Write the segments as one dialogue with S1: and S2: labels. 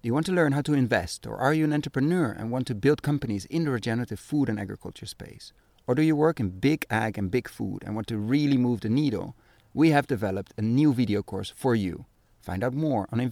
S1: Do you want to learn how to invest, or are you an entrepreneur and want to build companies in the regenerative food and agriculture space? Or do you work in big ag and big food and want to really move the needle? We have developed a new video course for you. Find out more on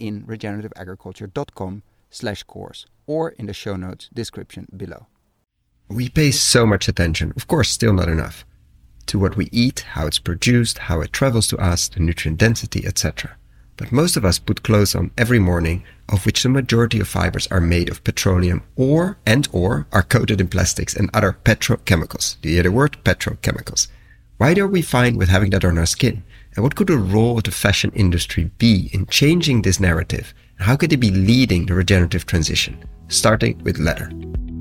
S1: investinginregenerativeagriculture.com/course or in the show notes description below.
S2: We pay so much attention, of course still not enough, to what we eat, how it's produced, how it travels to us, the nutrient density, etc. But most of us put clothes on every morning, of which the majority of fibers are made of petroleum or are coated in plastics and other petrochemicals. Do you hear the word petrochemicals? Why are we fine with having that on our skin? And what could the role of the fashion industry be in changing this narrative? And how could it be leading the regenerative transition? Starting with leather.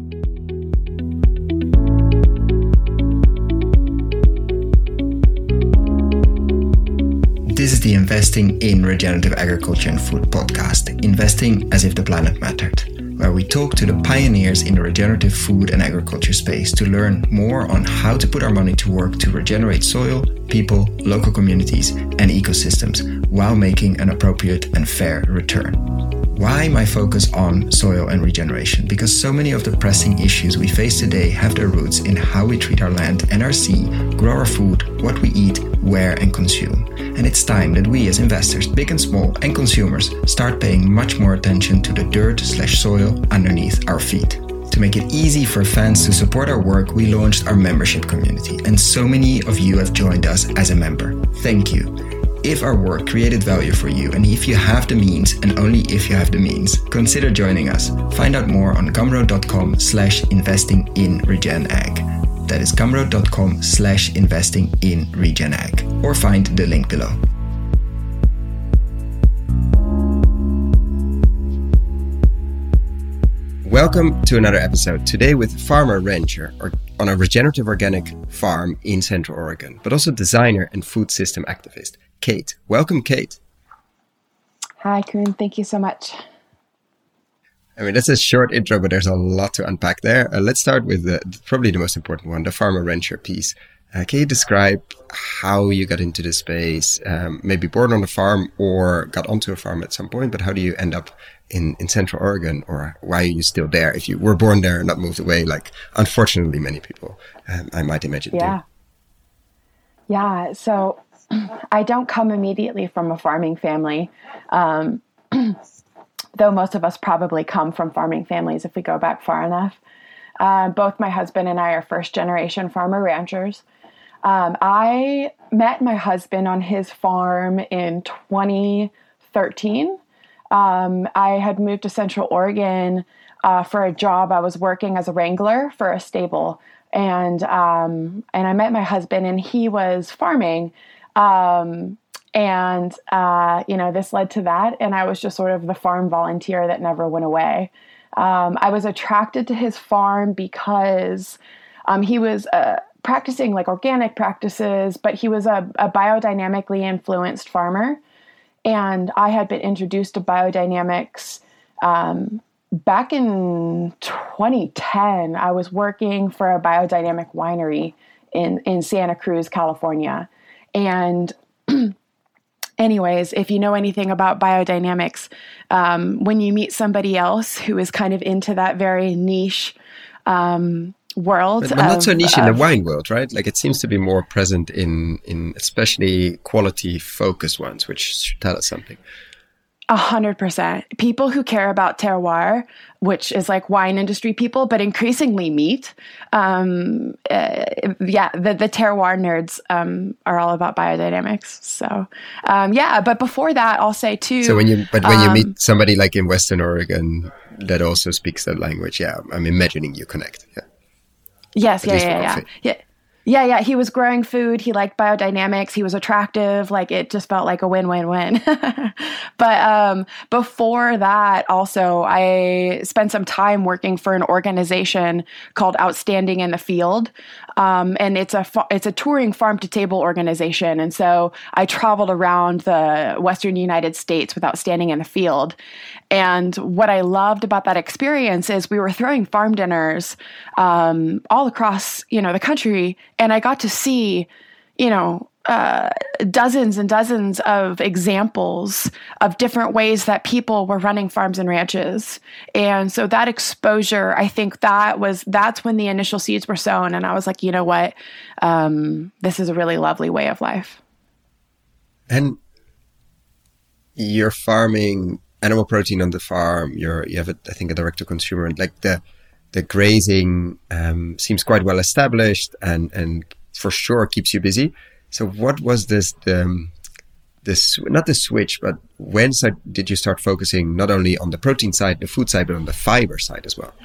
S2: This is the Investing in Regenerative Agriculture and Food podcast, Investing as if the planet mattered, where we talk to the pioneers in the regenerative food and agriculture space to learn more on how to put our money to work to regenerate soil, people, local communities, and ecosystems while making an appropriate and fair return. Why my focus on soil and regeneration? Because so many of the pressing issues we face today have their roots in how we treat our land and our sea, grow our food, what we eat, wear and consume. And it's time that we as investors, big and small, and consumers start paying much more attention to the dirt/soil underneath our feet. To make it easy for fans to support our work, we launched our membership community, and so many of you have joined us as a member. Thank you. If our work created value for you, and if you have the means, and only if you have the means, consider joining us. Find out more on gumroad.com/investinginregenag. That is gumroad.com/investinginregenag, or find the link below. Welcome to another episode, today with farmer rancher on a regenerative organic farm in Central Oregon, but also designer and food system activist, Kate. Welcome, Kate.
S3: Hi, Koen. Thank you so much.
S2: I mean, that's a short intro, but there's a lot to unpack there. Let's start with probably the most important one, the farmer rancher piece. Can you describe how you got into this space, maybe born on a farm or got onto a farm at some point, but how do you end up in Central Oregon, or why are you still there if you were born there and not moved away, like unfortunately many people, I might imagine do?
S3: Yeah, so I don't come immediately from a farming family, though most of us probably come from farming families if we go back far enough. Both my husband and I are first-generation farmer ranchers. I met my husband on his farm in 2013. I had moved to Central Oregon for a job. I was working as a wrangler for a stable, and I met my husband, and he was farming. This led to that, and I was just sort of the farm volunteer that never went away. I was attracted to his farm because he was practicing like organic practices, but he was a biodynamically influenced farmer. And I had been introduced to biodynamics back in 2010. I was working for a biodynamic winery in Santa Cruz, California. And anyways, if you know anything about biodynamics, when you meet somebody else who is kind of into that very niche world.
S2: But not so niche in the wine world, right? Like it seems to be more present in especially quality focused ones, which should tell us something.
S3: 100%. People who care about terroir, which is like wine industry people, but increasingly meat. The terroir nerds are all about biodynamics. So, but before that, I'll say too.
S2: So when you meet somebody like in Western Oregon that also speaks that language, I'm imagining you connect. Yeah.
S3: Yes. Yeah. He was growing food. He liked biodynamics. He was attractive. Like it just felt like a win-win-win. But before that, also, I spent some time working for an organization called Outstanding in the Field. And it's a touring farm to table organization. And so I traveled around the Western United States with Outstanding in the Field. And what I loved about that experience is we were throwing farm dinners all across, the country. And I got to see, dozens and dozens of examples of different ways that people were running farms and ranches. And so that exposure, I think that's when the initial seeds were sown. And I was like, you know what? This is a really lovely way of life.
S2: And you're farming animal protein on the farm. You have, I think, a direct-to-consumer. Like the grazing seems quite well established and for sure keeps you busy. So what was this, not the switch, but when did you start focusing not only on the protein side, the food side, but on the fiber side as well?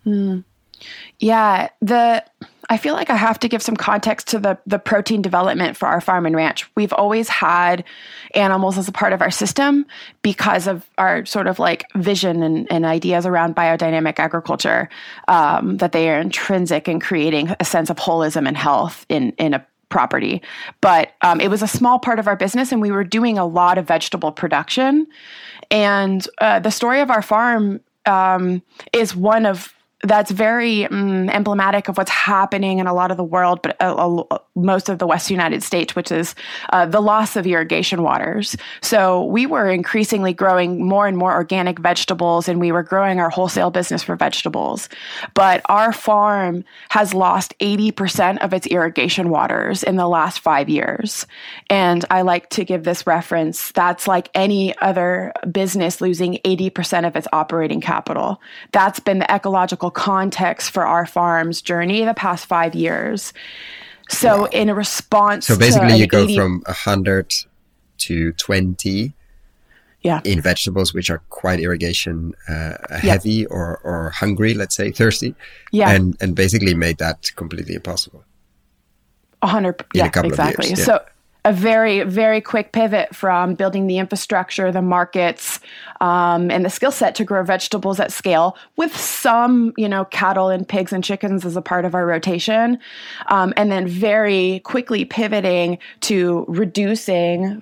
S3: Yeah, I feel like I have to give some context to the protein development for our farm and ranch. We've always had animals as a part of our system because of our sort of like vision and ideas around biodynamic agriculture, that they are intrinsic in creating a sense of holism and health in a property. But it was a small part of our business, and we were doing a lot of vegetable production. And the story of our farm is one of that's very emblematic of what's happening in a lot of the world, but most of the West United States, which is the loss of irrigation waters. So we were increasingly growing more and more organic vegetables, and we were growing our wholesale business for vegetables. But our farm has lost 80% of its irrigation waters in the last 5 years. And I like to give this reference. That's like any other business losing 80% of its operating capital. That's been the ecological context for our farm's journey the past 5 years. So in a response
S2: to basically you go
S3: 80,
S2: from 100 to 20 in vegetables, which are quite irrigation heavy or hungry, let's say thirsty, and basically made that completely impossible.
S3: 100,
S2: in a couple
S3: exactly.
S2: Of years,
S3: So a very, very quick pivot from building the infrastructure, the markets, and the skill set to grow vegetables at scale with some, cattle and pigs and chickens as a part of our rotation. And then very quickly pivoting to reducing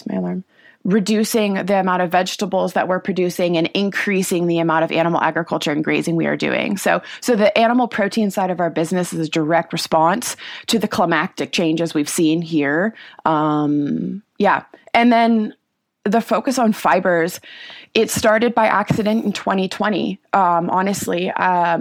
S3: the amount of vegetables that we're producing and increasing the amount of animal agriculture and grazing we are doing. So the animal protein side of our business is a direct response to the climactic changes we've seen here. And then the focus on fibers, it started by accident in 2020. Honestly,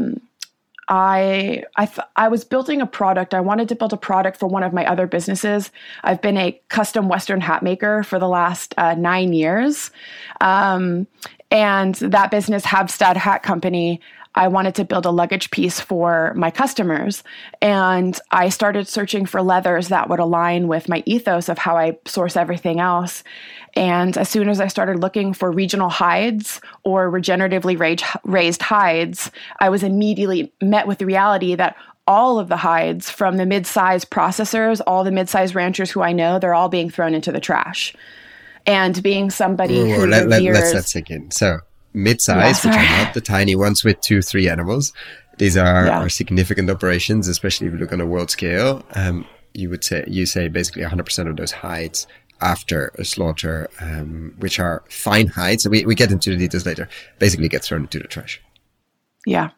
S3: I was building a product. I wanted to build a product for one of my other businesses. I've been a custom Western hat maker for the last 9 years. And that business, Habstad Hat Company, I wanted to build a luggage piece for my customers. And I started searching for leathers that would align with my ethos of how I source everything else. And as soon as I started looking for regional hides or regeneratively raised hides, I was immediately met with the reality that all of the hides from the mid-size processors, all the mid-size ranchers who I know, they're all being thrown into the trash. And being somebody who reveres...
S2: Let's sink in. So mid-size, which are not the tiny ones with 2-3 animals. These are significant operations, especially if you look on a world scale. You say basically 100% of those hides after a slaughter, which are fine hides. We get into the details later, basically get thrown into the trash.
S3: Yeah.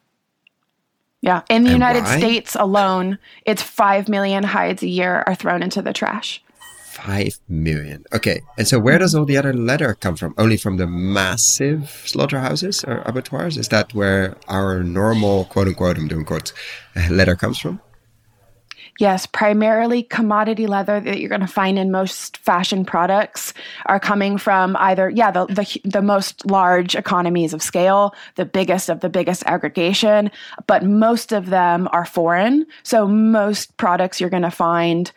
S3: Yeah. In the United States alone, it's 5 million hides a year are thrown into the trash.
S2: 5 million. Okay. And so where does all the other leather come from? Only from the massive slaughterhouses or abattoirs? Is that where our normal, quote unquote, I'm doing quotes, leather comes from?
S3: Yes, primarily commodity leather that you're going to find in most fashion products are coming from either, the most large economies of scale, the biggest of the biggest aggregation, but most of them are foreign. So most products you're going to find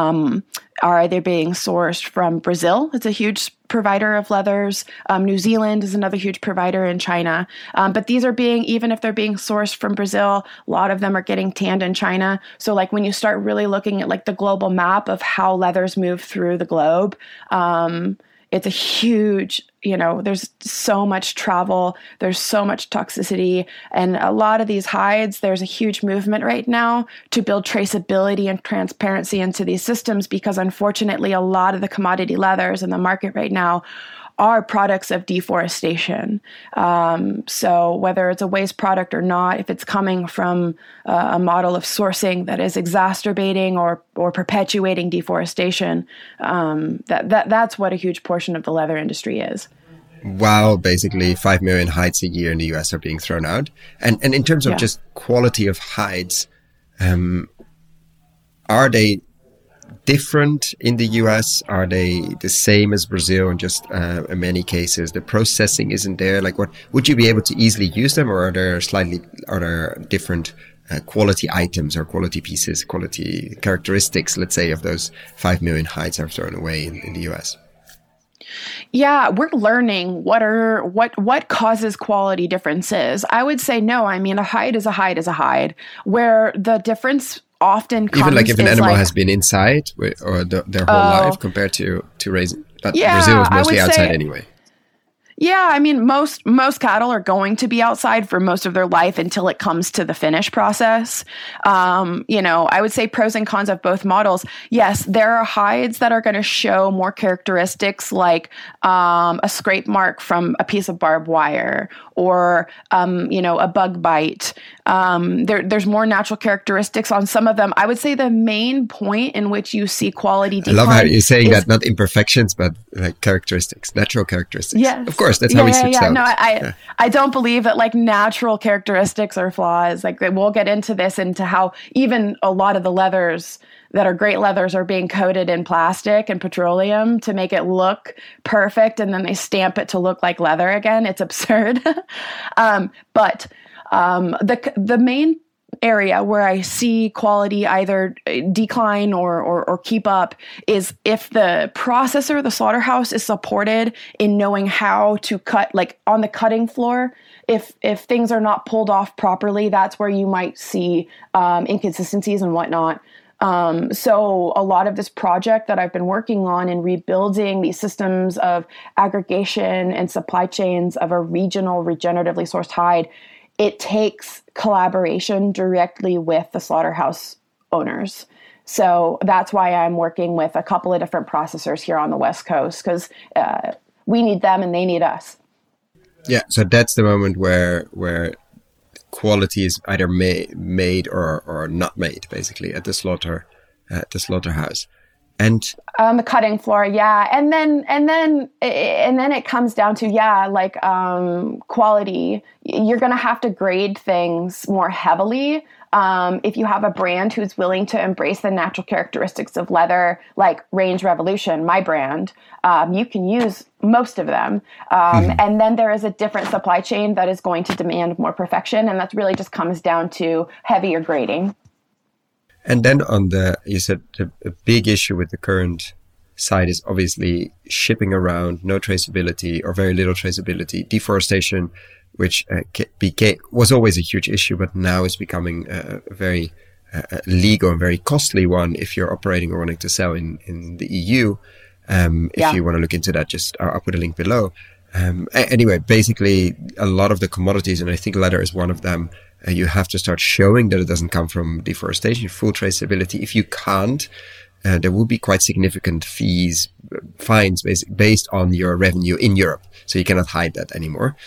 S3: are either being sourced from Brazil. It's a huge provider of leathers. New Zealand is another huge provider, in China. But these are even if they're being sourced from Brazil, a lot of them are getting tanned in China. So like when you start really looking at like the global map of how leathers move through the globe, it's a huge, there's so much travel, there's so much toxicity, and a lot of these hides, there's a huge movement right now to build traceability and transparency into these systems because unfortunately a lot of the commodity leathers in the market right now are products of deforestation. So whether it's a waste product or not, if it's coming from a model of sourcing that is exacerbating or perpetuating deforestation, that's what a huge portion of the leather industry is.
S2: Wow, basically 5 million hides a year in the US are being thrown out. And in terms of just quality of hides, are they different in the US? Are they the same as Brazil? And just in many cases, the processing isn't there. Like, what would you be able to easily use them, or are there different quality items or quality pieces, quality characteristics, let's say, of those 5 million hides are thrown away in the US?
S3: Yeah, we're learning what causes quality differences. I would say no. I mean, a hide is a hide is a hide. Where the difference often comes,
S2: even like if an animal has been inside or their whole life compared to raising. But Brazil is mostly outside anyway.
S3: Yeah, I mean, most cattle are going to be outside for most of their life until it comes to the finish process. I would say pros and cons of both models. Yes, there are hides that are going to show more characteristics like a scrape mark from a piece of barbed wire or, a bug bite. There's more natural characteristics on some of them. I would say the main point in which you see quality decline. I love
S2: how you're saying that, not imperfections, but like characteristics, natural characteristics.
S3: Yes.
S2: Of course, that's how we switch out.
S3: No, I don't believe that like natural characteristics are flaws. Like we'll get into how even a lot of the leathers that are great leathers are being coated in plastic and petroleum to make it look perfect, and then they stamp it to look like leather again. It's absurd. But the main area where I see quality either decline or keep up is if the processor, the slaughterhouse, is supported in knowing how to cut, like on the cutting floor. If things are not pulled off properly, that's where you might see inconsistencies and whatnot. So a lot of this project that I've been working on in rebuilding these systems of aggregation and supply chains of a regional regeneratively sourced hide, it takes collaboration directly with the slaughterhouse owners. So that's why I'm working with a couple of different processors here on the West Coast, because we need them and they need us.
S2: Yeah, so that's the moment where quality is either made or not made, basically, at the slaughterhouse. And
S3: on the cutting floor, yeah, and then it comes down to quality. You're going to have to grade things more heavily. If you have a brand who's willing to embrace the natural characteristics of leather, like Range Revolution, my brand, you can use most of them. And then there is a different supply chain that is going to demand more perfection, and that really just comes down to heavier grading.
S2: And then you said a big issue with the current side is obviously shipping around, no traceability or very little traceability, deforestation, which was always a huge issue, but now is becoming a very legal and very costly one if you're operating or wanting to sell in the EU. If you want to look into that, I'll put a link below. Anyway, basically a lot of the commodities, and I think leather is one of them, you have to start showing that it doesn't come from deforestation, full traceability. If you can't, there will be quite significant fines based on your revenue in Europe. So you cannot hide that anymore.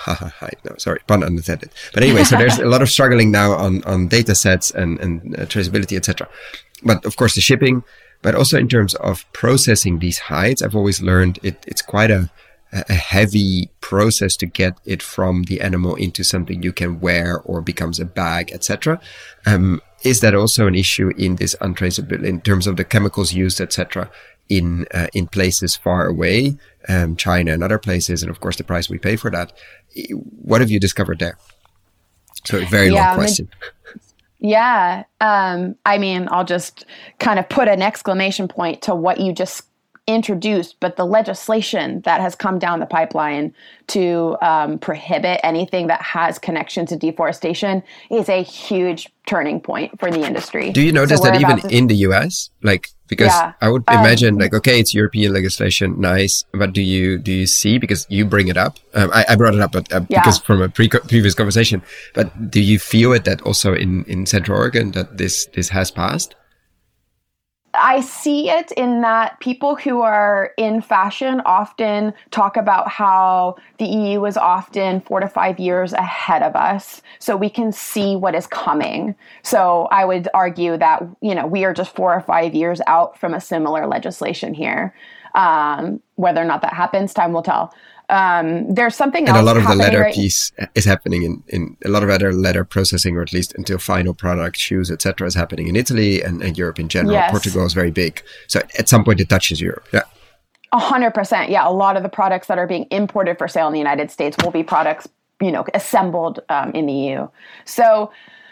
S2: Pun unintended. But anyway, so there's a lot of struggling now on data sets and traceability, etc. But of course the shipping, but also in terms of processing these hides, I've always learned it's quite a heavy process to get it from the animal into something you can wear or becomes a bag, etc. Is that also an issue in this untraceability in terms of the chemicals used, etc., in places far away, China and other places, and of course the price we pay for that? What have you discovered there? So a very long question.
S3: Yeah. I mean, I'll just kind of put an exclamation point to what you just introduced, but the legislation that has come down the pipeline to prohibit anything that has connection to deforestation is a huge turning point for the industry.
S2: Do you notice that even in the US? Because I would imagine okay, it's European legislation, nice, but do you see, because you bring it up, I brought it up because from a previous conversation, but do you feel it that also in Central Oregon that this has passed?
S3: I see it in that people who are in fashion often talk about how the EU is often 4 to 5 years ahead of us, so we can see what is coming. So I would argue that, we are just 4 or 5 years out from a similar legislation here. Whether or not that happens, time will tell. There's something else.
S2: And a lot of the leather piece is happening in a lot of other leather processing, or at least until final product, shoes, etc., is happening in Italy and Europe in general. Yes. Portugal is very big. So at some point it touches Europe. Yeah.
S3: 100%. Yeah. A lot of the products that are being imported for sale in the United States will be products, assembled in the EU. So,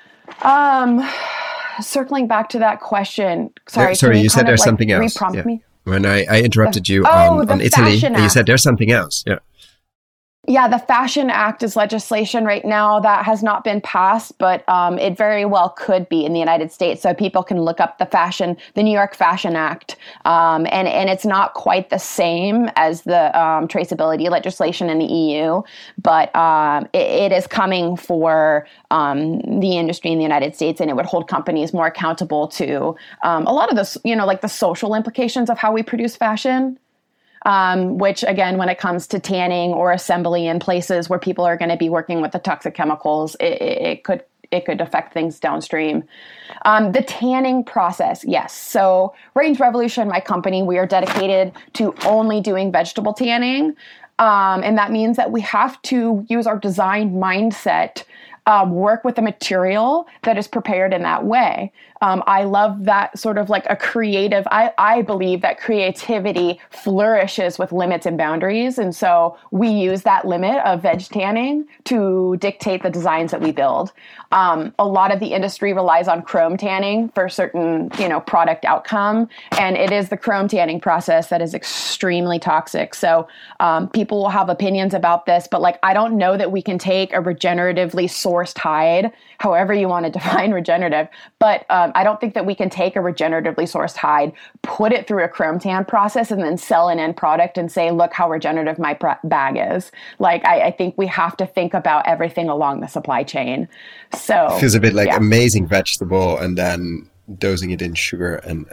S3: circling back to that question.
S2: Sorry, you said there's something else.
S3: Reprompt me?
S2: When I interrupted you on Italy, you said there's something else. Yeah.
S3: Yeah, the Fashion Act is legislation right now that has not been passed, but it very well could be in the United States. So people can look up the New York Fashion Act, and it's not quite the same as the traceability legislation in the EU, but it is coming for the industry in the United States, and it would hold companies more accountable to a lot of this, like the social implications of how we produce fashion. Which again, when it comes to tanning or assembly in places where people are going to be working with the toxic chemicals, it could affect things downstream. The tanning process, yes. So Range Revolution, my company, we are dedicated to only doing vegetable tanning. And that means that we have to use our design mindset, work with a material that is prepared in that way. I love that sort of like a creative, I believe that creativity flourishes with limits and boundaries. And so we use that limit of veg tanning to dictate the designs that we build. A lot of the industry relies on chrome tanning for certain, product outcome. And it is the chrome tanning process that is extremely toxic. So people will have opinions about this, but I don't know that we can take a regeneratively sourced hide, however you want to define regenerative, but I don't think that we can take a regeneratively sourced hide, put it through a chrome tan process, and then sell an end product and say, look how regenerative my bag is. I think we have to think about everything along the supply chain. So
S2: it feels a bit like amazing vegetable and then dosing it in sugar and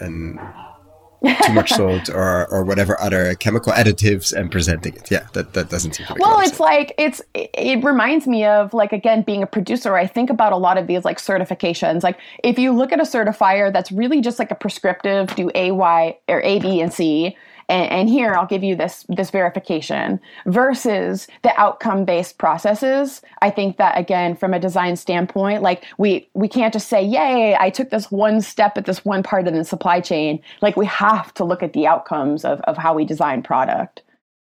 S2: too much salt or whatever other chemical additives and presenting it. Yeah, that doesn't seem to make
S3: sense. It reminds me of again, being a producer, I think about a lot of these certifications. If you look at a certifier that's really just a prescriptive, do A, Y, or A, B, and C, and here I'll give you this verification versus the outcome-based processes. I think that again, from a design standpoint, we can't just say, yay, I took this one step at this one part of the supply chain. We have to look at the outcomes of how we design product.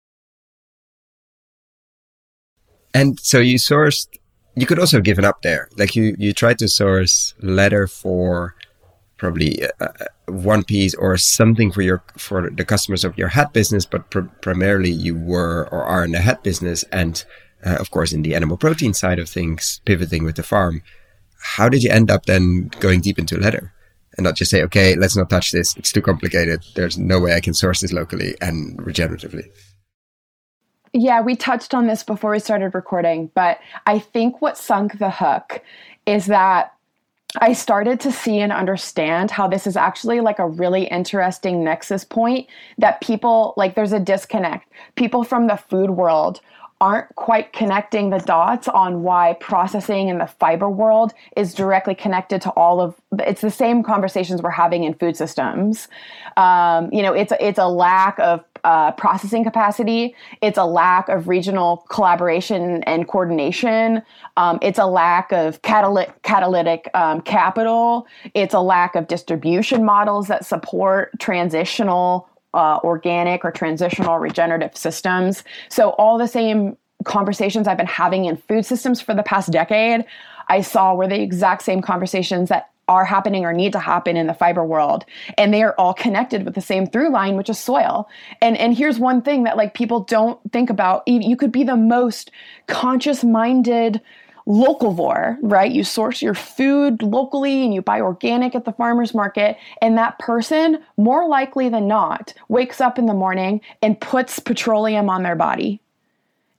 S2: And so you could also have given up there. You tried to source leather for probably one piece or something for the customers of your hat business, but primarily you were or are in the hat business and of course in the animal protein side of things, pivoting with the farm. How did you end up then going deep into leather and not just say, okay, let's not touch this, it's too complicated, there's no way I can source this locally and regeneratively?
S3: Yeah, we touched on this before we started recording, but I think what sunk the hook is that I started to see and understand how this is actually a really interesting nexus point that people, there's a disconnect. People from the food world aren't quite connecting the dots on why processing in the fiber world is directly connected to it's the same conversations we're having in food systems. It's a lack of processing capacity. It's a lack of regional collaboration and coordination. It's a lack of catalytic capital. It's a lack of distribution models that support transitional organic or transitional regenerative systems. So all the same conversations I've been having in food systems for the past decade, I saw were the exact same conversations that are happening or need to happen in the fiber world. And they are all connected with the same through line, which is soil. And here's one thing that people don't think about. You could be the most conscious-minded localvore, right? You source your food locally and you buy organic at the farmer's market. And that person, more likely than not, wakes up in the morning and puts petroleum on their body.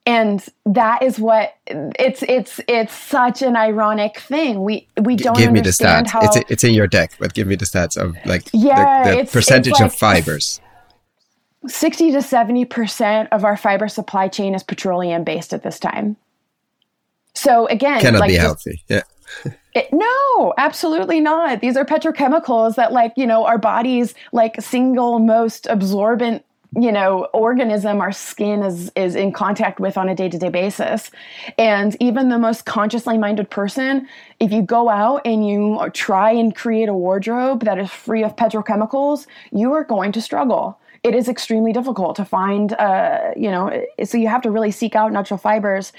S3: And that is what it's such an ironic thing. We don't
S2: give me the
S3: understand
S2: stats.
S3: how
S2: It's in your deck, but give me the stats of like
S3: yeah,
S2: the percentage
S3: like
S2: of fibers.
S3: 60 to 70% of our fiber supply chain is petroleum based at this time. So again,
S2: Cannot be healthy. Yeah.
S3: No, absolutely not. These are petrochemicals that, like, you know, our body's like single most absorbent, you know, organism our skin is in contact with on a day-to-day basis. And even the most consciously minded person, if you go out and you try and create a wardrobe that is free of petrochemicals, you are going to struggle. It is extremely difficult to find, you know, so you have to really seek out natural fibers.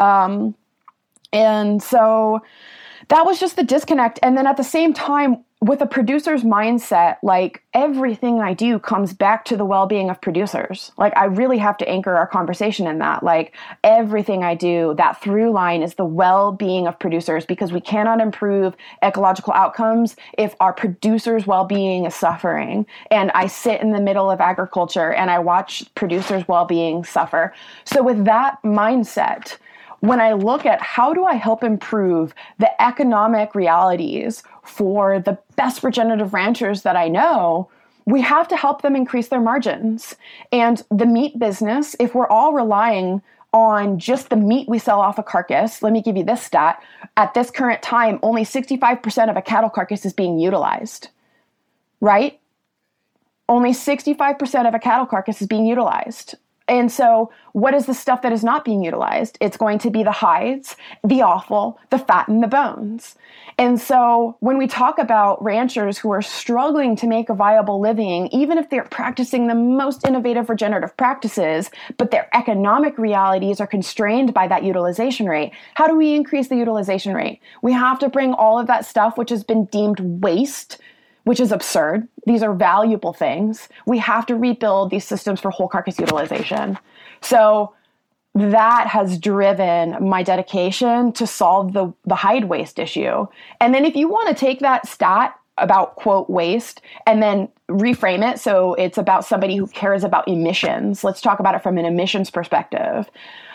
S3: And so that was just the disconnect. And then at the same time, with a producer's mindset, like everything I do comes back to the well-being of producers. Like I really have to anchor our conversation in that. Like everything I do, that through line is the well-being of producers, because we cannot improve ecological outcomes if our producers' well-being is suffering. And I sit in the middle of agriculture and I watch producers' well-being suffer. So with that mindset, when I look at how do I help improve the economic realities for the best regenerative ranchers that I know, we have to help them increase their margins. And the meat business, if we're all relying on just the meat we sell off a carcass, let me give you this stat. At this current time, only 65% of a cattle carcass is being utilized, right? Only 65% of a cattle carcass is being utilized. And so what is the stuff that is not being utilized? It's going to be the hides, the offal, the fat, and the bones. And so when we talk about ranchers who are struggling to make a viable living, even if they're practicing the most innovative regenerative practices, but their economic realities are constrained by that utilization rate, how do we increase the utilization rate? We have to bring all of that stuff, which has been deemed waste, which is absurd. These are valuable things. We have to rebuild these systems for whole carcass utilization. So that has driven my dedication to solve the hide waste issue. And then if you want to take that stat about, quote, waste, and then reframe it so it's about somebody who cares about emissions, let's talk about it from an emissions perspective.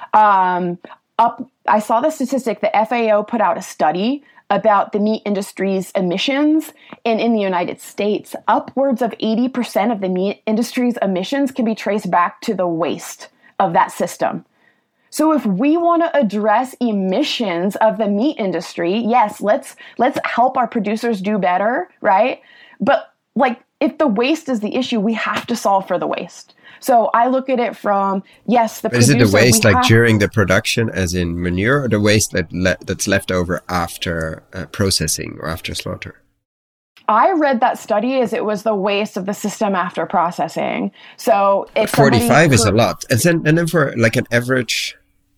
S3: I saw the statistic, the FAO put out a study about the meat industry's emissions. And in the United States, upwards of 80% of the meat industry's emissions can be traced back to the waste of that system. So if we want to address emissions of the meat industry, yes, let's help our producers do better, right? But like, if the waste is the issue, we have to solve for the waste. So I look at it from, yes, the producer.
S2: Is it the waste like during the production, as in manure, or the waste that's left over after processing or after slaughter?
S3: I read that study as it was the waste of the system after processing. So if
S2: 45 is a lot. And then for like an average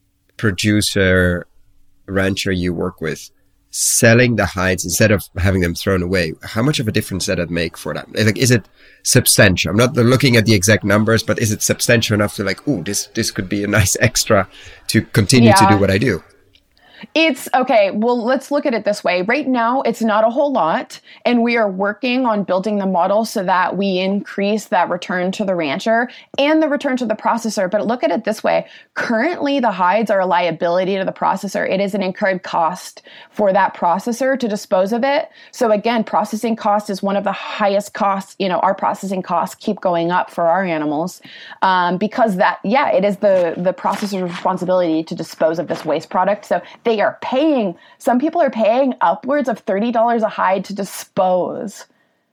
S2: producer, rancher you work with, selling the hides instead of having them thrown away, how much of a difference does that make for them? Like, is it substantial? I'm not looking at the exact numbers, but is it substantial enough to like, oh, this could be a nice extra to continue to do what I do?
S3: It's okay. Well, let's look at it this way. Right now, it's not a whole lot, and we are working on building the model so that we increase that return to the rancher and the return to the processor. But look at it this way. Currently, the hides are a liability to the processor. It is an incurred cost for that processor to dispose of it. So again, processing cost is one of the highest costs. You know, our processing costs keep going up for our animals because it is the processor's responsibility to dispose of this waste product. So they are paying, some people are paying upwards of $30 a hide to dispose.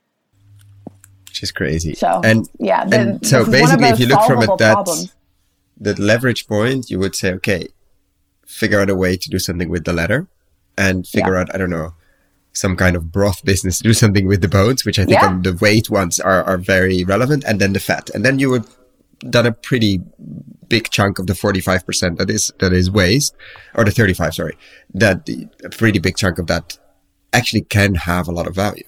S2: Which is crazy.
S3: So,
S2: so basically, if you look from it, that leverage point, you would say, okay, figure out a way to do something with the leather and figure out, I don't know, some kind of broth business, do something with the bones, which I think on the weight ones are very relevant, and then the fat. And then you would done a pretty big chunk of the 45% that is waste, or the 35, sorry, a pretty big chunk of that actually can have a lot of value.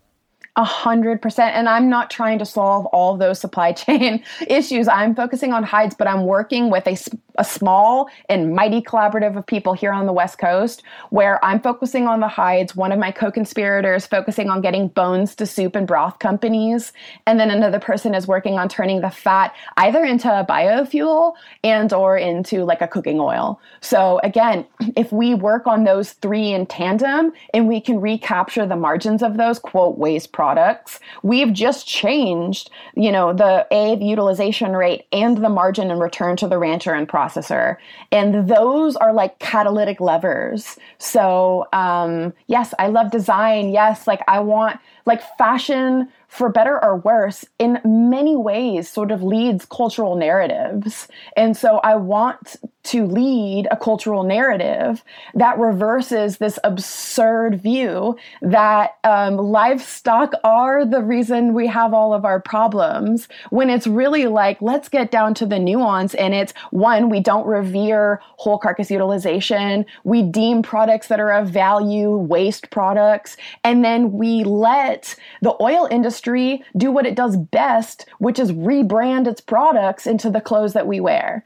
S3: 100%. And I'm not trying to solve all of those supply chain issues. I'm focusing on hides, but I'm working with a small and mighty collaborative of people here on the West Coast where I'm focusing on the hides, one of my co-conspirators focusing on getting bones to soup and broth companies, and then another person is working on turning the fat either into a biofuel and or into like a cooking oil. So again, if we work on those three in tandem and we can recapture the margins of those quote waste products, we've just changed, the utilization rate and the margin in return to the rancher and processor. And those are like catalytic levers. So yes, I love design. Yes, like I want like fashion, for better or worse, in many ways sort of leads cultural narratives. And so I want to lead a cultural narrative that reverses this absurd view that livestock are the reason we have all of our problems, when it's really like, let's get down to the nuance. And it's one, we don't revere whole carcass utilization. We deem products that are of value waste products. And then we let the oil industry do what it does best, which is rebrand its products into the clothes that we wear.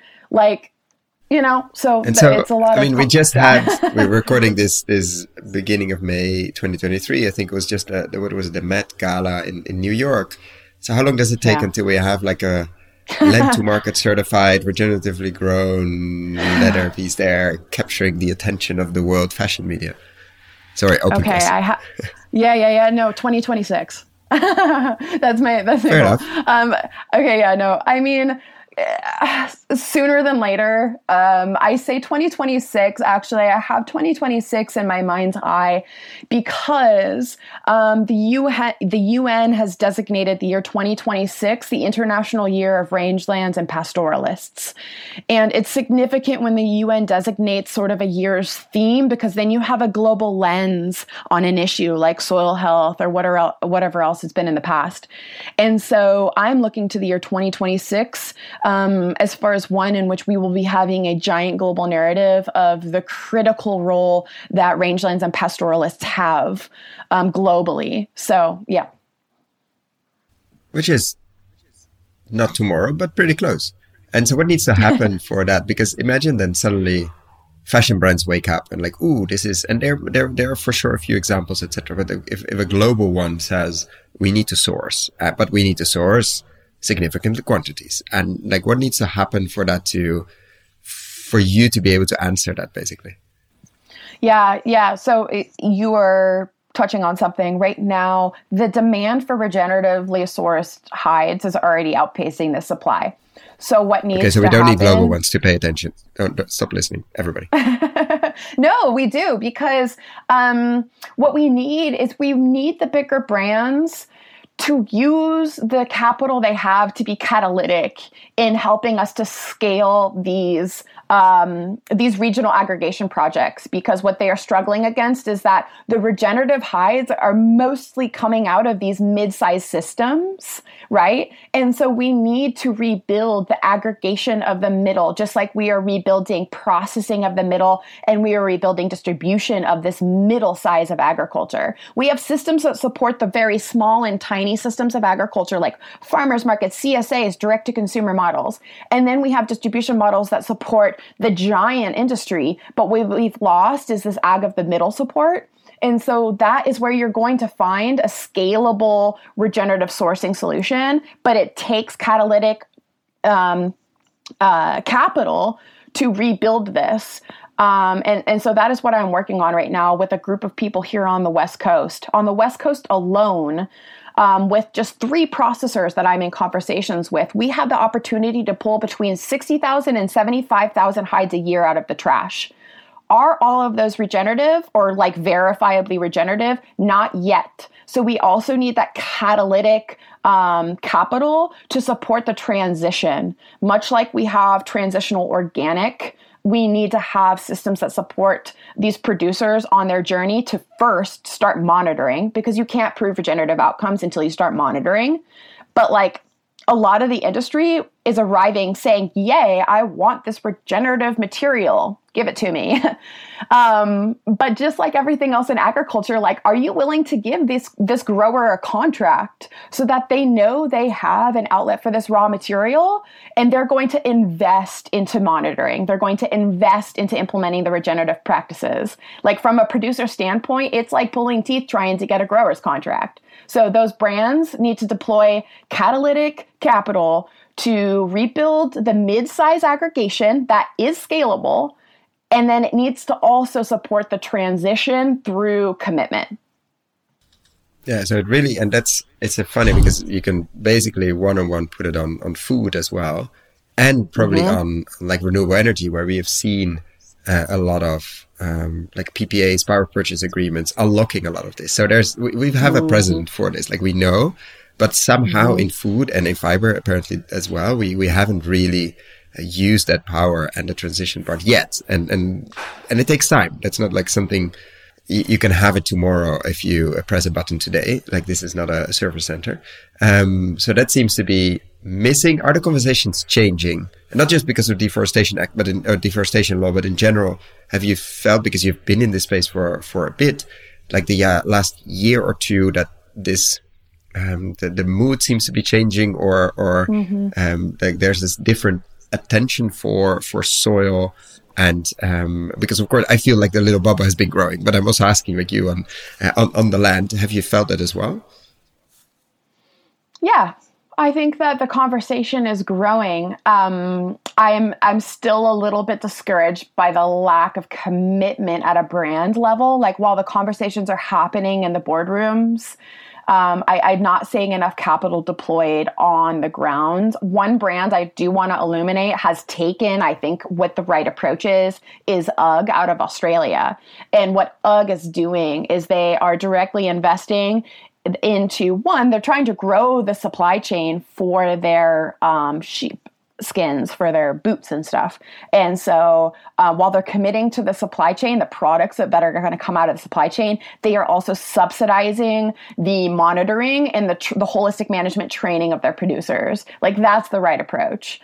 S3: So it's a lot
S2: we just we're recording this beginning of May 2023. I think it was just the Met Gala in New York. So how long does it take until we have like a Lent to Market certified, regeneratively grown leather piece there, capturing the attention of the world fashion media? Sorry, open
S3: okay, no, 2026. that's my
S2: Fair
S3: goal.
S2: Enough.
S3: I mean, sooner than later. I say 2026. Actually, I have 2026 in my mind's eye because the UN has designated the year 2026 the International Year of Rangelands and Pastoralists. And it's significant when the UN designates sort of a year's theme, because then you have a global lens on an issue like soil health or whatever else has been in the past. And so I'm looking to the year 2026 as far as one in which we will be having a giant global narrative of the critical role that rangelands and pastoralists have globally. So, yeah.
S2: Which is not tomorrow, but pretty close. And so what needs to happen for that? Because imagine then suddenly fashion brands wake up and like, ooh, this is, and there are for sure a few examples, etc. But if a global one says we need to source, but we need to source significant quantities, and like what needs to happen for that for you to be able to answer that, basically?
S3: Yeah. So you are touching on something right now. The demand for regeneratively sourced hides is already outpacing the supply. So what needs to happen?
S2: Okay, so we don't need global ones to pay attention. Don't stop listening, everybody.
S3: No, we do, because what we need is we need the bigger brands to use the capital they have to be catalytic in helping us to scale these regional aggregation projects, because what they are struggling against is that the regenerative hides are mostly coming out of these mid-sized systems, right? And so we need to rebuild the aggregation of the middle, just like we are rebuilding processing of the middle and we are rebuilding distribution of this middle size of agriculture. We have systems that support the very small and tiny systems of agriculture, like farmers markets, CSAs, direct-to-consumer models. And then we have distribution models that support the giant industry, but what we've lost is this ag of the middle support. And so that is where you're going to find a scalable regenerative sourcing solution, but it takes catalytic capital to rebuild this. And so that is what I'm working on right now with a group of people here on the West Coast. On the West Coast alone, with just 3 processors that I'm in conversations with, we have the opportunity to pull between 60,000 and 75,000 hides a year out of the trash. Are all of those regenerative or like verifiably regenerative? Not yet. So we also need that catalytic capital to support the transition. Much like we have transitional organic, we need to have systems that support these producers on their journey to first start monitoring, because you can't prove regenerative outcomes until you start monitoring. But like a lot of the industry is arriving saying, yay, I want this regenerative material. Give it to me. But just like everything else in agriculture, like, are you willing to give this grower a contract so that they know they have an outlet for this raw material, and they're going to invest into monitoring. They're going to invest into implementing the regenerative practices. Like, from a producer standpoint, it's like pulling teeth trying to get a grower's contract. So those brands need to deploy catalytic capital to rebuild the mid-size aggregation that is scalable. And then it needs to also support the transition through commitment.
S4: Yeah, so it's funny because you can basically one-on-one put it on food as well, and probably on like renewable energy, where we have seen a lot of like PPAs, power purchase agreements, unlocking a lot of this. So we have a precedent for this, like we know, but somehow in food and in fiber apparently as well, we haven't really use that power and the transition part yet, and it takes time. That's not like something you can have it tomorrow if you press a button today. Like, this is not a service center, so that seems to be missing. Are the conversations changing? And not just because of Deforestation Act, but deforestation law, but in general, have you felt, because you've been in this space for a bit, like the last year or two, that this the mood seems to be changing, or like there's this different attention for soil, and because of course I feel like the little bubble has been growing, but I'm also asking like you on the land, have you felt that as well?
S3: Yeah, I think that the conversation is growing. I'm still a little bit discouraged by the lack of commitment at a brand level. Like, while the conversations are happening in the boardrooms, I'm not seeing enough capital deployed on the ground. One brand I do want to illuminate has taken, I think, what the right approach is UGG out of Australia. And what UGG is doing is they are directly investing into, one, they're trying to grow the supply chain for their sheep skins, for their boots and stuff. And so while they're committing to the supply chain, the products that are going to come out of the supply chain, they are also subsidizing the monitoring and the holistic management training of their producers. Like, that's the right approach.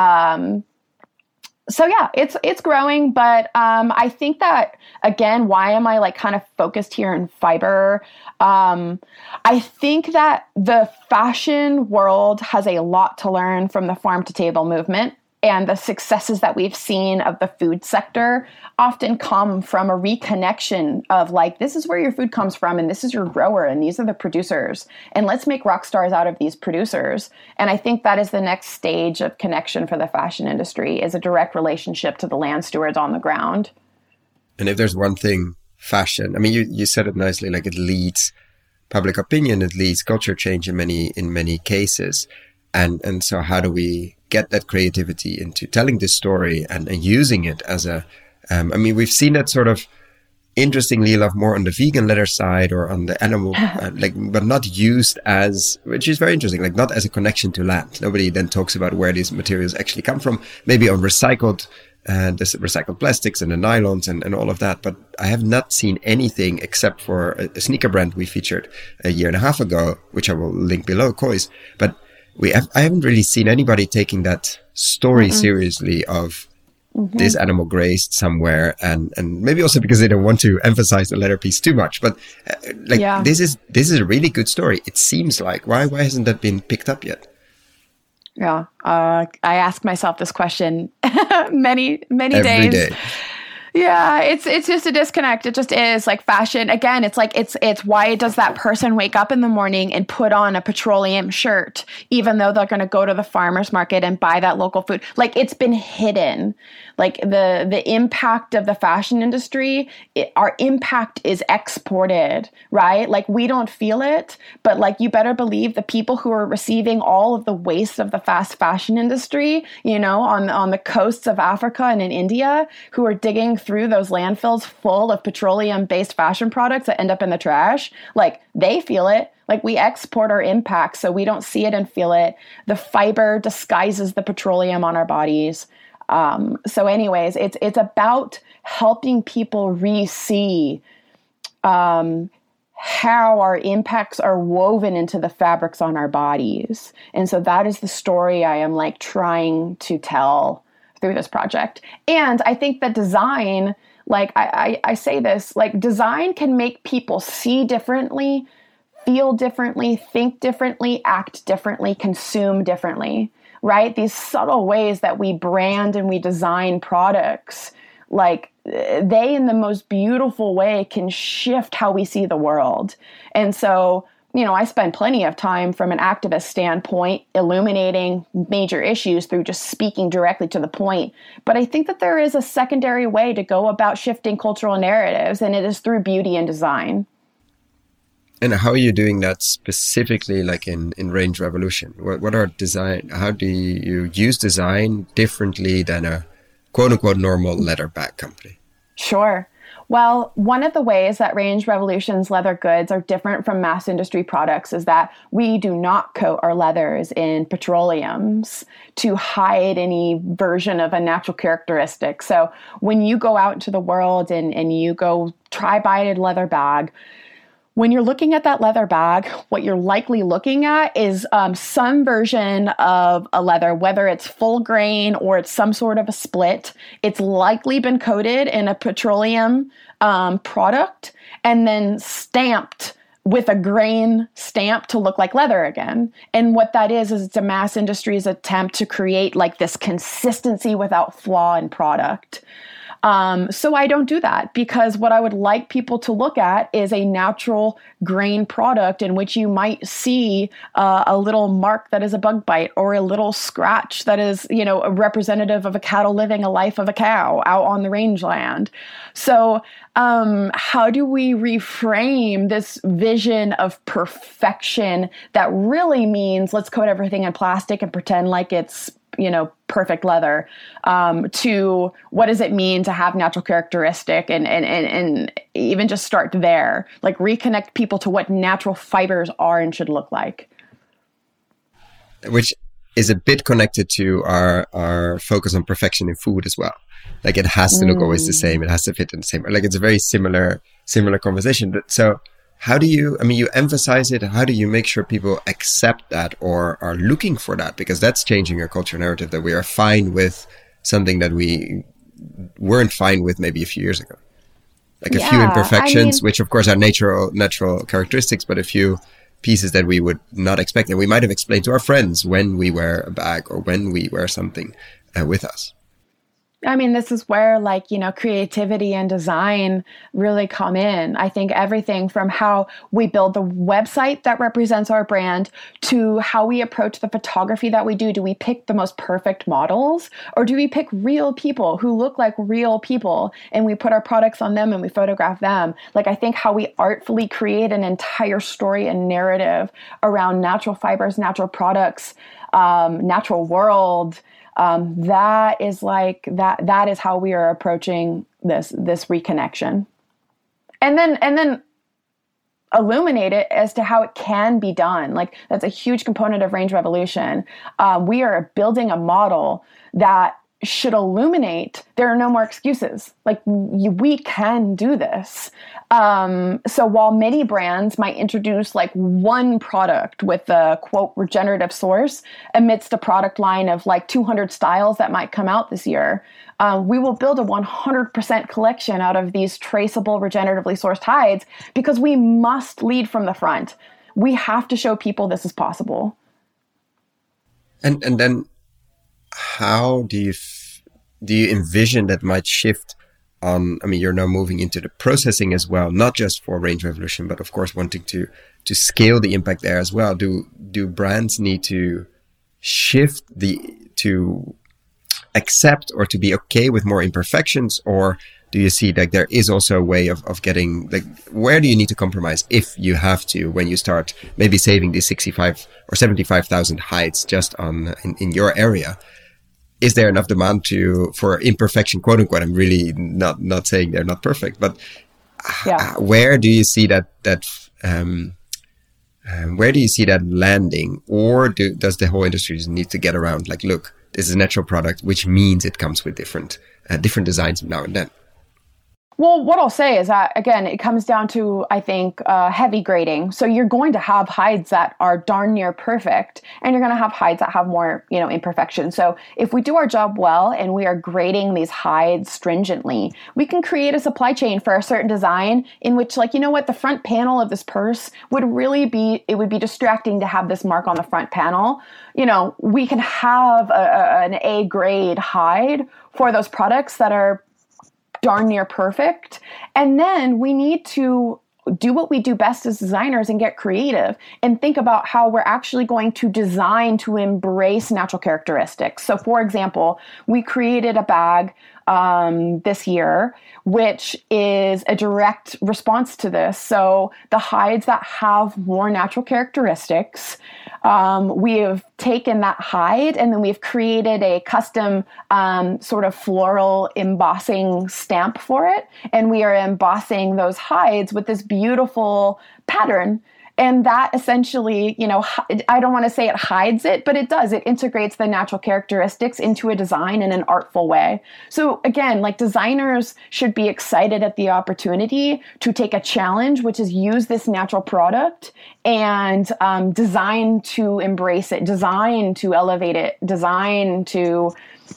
S3: So yeah, it's growing, but I think that, again, why am I like kind of focused here in fiber? I think that the fashion world has a lot to learn from the farm to table movement, and the successes that we've seen of the food sector often come from a reconnection of like, this is where your food comes from, and this is your grower, and these are the producers, and let's make rock stars out of these producers. And I think that is the next stage of connection for the fashion industry, is a direct relationship to the land stewards on the ground.
S4: And if there's one thing, fashion, I mean, you said it nicely, like, it leads public opinion, it leads culture change in many cases. And so how do we get that creativity into telling this story and using it as a, I mean, we've seen that sort of, interestingly enough, more on the vegan leather side or on the animal, but not used as, which is very interesting, like not as a connection to land. Nobody then talks about where these materials actually come from, maybe on recycled plastics and the nylons and all of that. But I have not seen anything except for a sneaker brand we featured a year and a half ago, which I will link below, Kois. But I haven't really seen anybody taking that story seriously of this animal grazed somewhere, and maybe also because they don't want to emphasize the leather piece too much. But this is a really good story. It seems like why hasn't that been picked up yet?
S3: Yeah, I ask myself this question many days.
S4: Every day.
S3: Yeah, it's just a disconnect. It just is. Like, fashion, again, it's like, it's why does that person wake up in the morning and put on a petroleum shirt, even though they're going to go to the farmer's market and buy that local food? Like, it's been hidden. Like, the impact of the fashion industry, our impact is exported, right? Like, we don't feel it, but like, you better believe the people who are receiving all of the waste of the fast fashion industry, you know, on the coasts of Africa and in India, who are digging through those landfills full of petroleum-based fashion products that end up in the trash, like, they feel it. Like, we export our impact, so we don't see it and feel it. The fiber disguises the petroleum on our bodies. So anyways, it's about helping people re-see how our impacts are woven into the fabrics on our bodies. And so that is the story I am like trying to tell through this project. And I think that design, like I say this, like design can make people see differently, feel differently, think differently, act differently, consume differently, right? These subtle ways that we brand and we design products, like they in the most beautiful way can shift how we see the world. And so, you know, I spend plenty of time from an activist standpoint illuminating major issues through just speaking directly to the point. But I think that there is a secondary way to go about shifting cultural narratives, and it is through beauty and design.
S4: And how are you doing that specifically, like in Range Revolution? What are design? How do you use design differently than a quote unquote normal leather bag company?
S3: Sure. Well, one of the ways that Range Revolution's leather goods are different from mass industry products is that we do not coat our leathers in petroleums to hide any version of a natural characteristic. So when you go out into the world and you go try buy a leather bag, when you're looking at that leather bag, what you're likely looking at is some version of a leather, whether it's full grain or it's some sort of a split. It's likely been coated in a petroleum product and then stamped with a grain stamp to look like leather again. And what that is it's a mass industry's attempt to create like this consistency without flaw in product. So I don't do that, because what I would like people to look at is a natural grain product in which you might see a little mark that is a bug bite, or a little scratch that is, you know, a representative of a cattle living a life of a cow out on the rangeland. So how do we reframe this vision of perfection that really means let's coat everything in plastic and pretend like it's, you know, perfect leather, to what does it mean to have natural characteristic, and even just start there, like reconnect people to what natural fibers are and should look like.
S4: Which is a bit connected to our focus on perfection in food as well. Like it has to look always the same. It has to fit in the same. Like it's a very similar conversation. But so how do you, I mean, you emphasize it. How do you make sure people accept that or are looking for that? Because that's changing our cultural narrative, that we are fine with something that we weren't fine with maybe a few years ago. Like a few imperfections, which of course are natural characteristics, but a few pieces that we would not expect. And we might have explained to our friends when we wear a bag or when we wear something with us.
S3: I mean, this is where, like, you know, creativity and design really come in. I think everything from how we build the website that represents our brand to how we approach the photography that we do. Do we pick the most perfect models, or do we pick real people who look like real people and we put our products on them and we photograph them? Like, I think how we artfully create an entire story and narrative around natural fibers, natural products, natural world. That is like that is how we are approaching this reconnection, and then illuminate it as to how it can be done. Like that's a huge component of Range Revolution. We are building a model that should illuminate there are no more excuses. Like we can do this. So while many brands might introduce like one product with a quote regenerative source amidst a product line of like 200 styles that might come out this year, we will build a 100% collection out of these traceable, regeneratively sourced hides, because we must lead from the front. We have to show people this is possible.
S4: And then how do you envision that might shift on? I mean, you're now moving into the processing as well, not just for Range Revolution, but of course wanting to scale the impact there as well. Do brands need to shift to accept or to be okay with more imperfections, or do you see like there is also a way of getting, like, where do you need to compromise if you have to, when you start maybe saving these 65 or 75,000 hides just in your area? Is there enough demand for imperfection, quote unquote? I'm really not saying they're not perfect, but where do you see that where do you see that landing, or does the whole industry just need to get around like, look, this is a natural product, which means it comes with different designs now and then?
S3: Well, what I'll say is that, again, it comes down to, I think, heavy grading. So you're going to have hides that are darn near perfect, and you're going to have hides that have more, imperfections. So if we do our job well and we are grading these hides stringently, we can create a supply chain for a certain design in which, the front panel of this purse would be distracting to have this mark on the front panel. We can have an A grade hide for those products that are darn near perfect. And then we need to do what we do best as designers and get creative and think about how we're actually going to design to embrace natural characteristics. So for example, we created a bag this year, which is a direct response to this. So the hides that have more natural characteristics, we have taken that hide and then we've created a custom sort of floral embossing stamp for it. And we are embossing those hides with this beautiful pattern. And that essentially, I don't want to say it hides it, but it does. It integrates the natural characteristics into a design in an artful way. So again, designers should be excited at the opportunity to take a challenge, which is use this natural product and design to embrace it, design to elevate it, design to,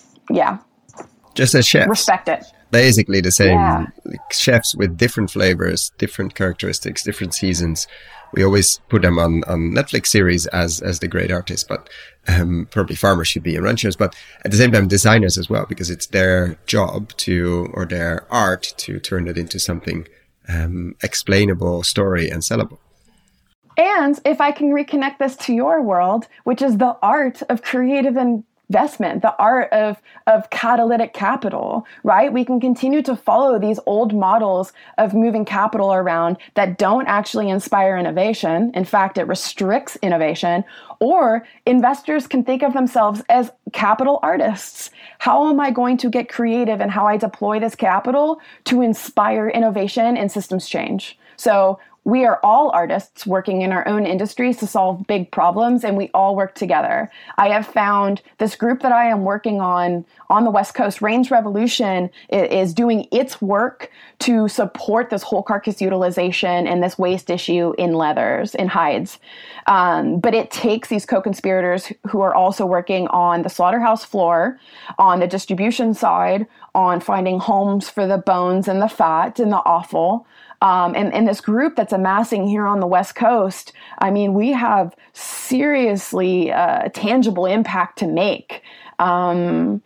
S4: just as chefs.
S3: Respect it.
S4: Basically the same. Yeah. Chefs with different flavors, different characteristics, different seasons. We always put them on Netflix series as the great artists, but probably farmers should be and ranchers, but at the same time designers as well, because it's their job or their art to turn it into something explainable, story, and sellable.
S3: And if I can reconnect this to your world, which is the art of creative investment, the art of catalytic capital, right? We can continue to follow these old models of moving capital around that don't actually inspire innovation. In fact, it restricts innovation. Or investors can think of themselves as capital artists. How am I going to get creative in how I deploy this capital to inspire innovation and systems change? So we are all artists working in our own industries to solve big problems, and we all work together. I have found this group that I am working on the West Coast, Range Revolution, is doing its work to support this whole carcass utilization and this waste issue in leathers, in hides. But it takes these co-conspirators who are also working on the slaughterhouse floor, on the distribution side, on finding homes for the bones and the fat and the offal. And this group that's amassing here on the West Coast, we have seriously tangible impact to make. And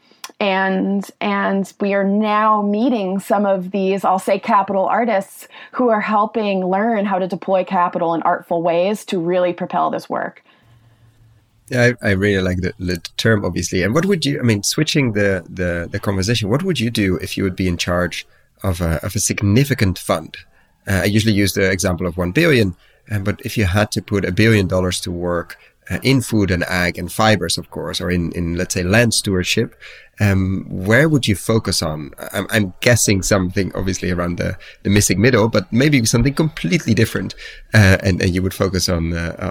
S3: we are now meeting some of these, I'll say, capital artists who are helping learn how to deploy capital in artful ways to really propel this work.
S4: Yeah, I really like the term, obviously. And what would you, switching the conversation, what would you do if you would be in charge of a significant fund? I usually use the example of 1 billion, but if you had to put $1 billion to work in food and ag and fibers, of course, or in let's say land stewardship, where would you focus on? I'm guessing something obviously around the missing middle, but maybe something completely different, and you would focus on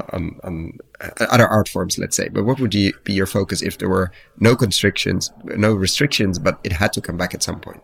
S4: other art forms, let's say. But what would be your focus if there were no restrictions, but it had to come back at some point?